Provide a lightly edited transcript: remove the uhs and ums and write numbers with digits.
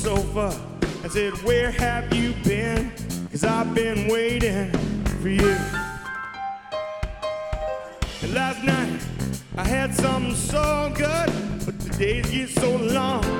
sofa and said, where have you been? 'Cause I've been waiting for you. And last night I had something so good, but the days get so long.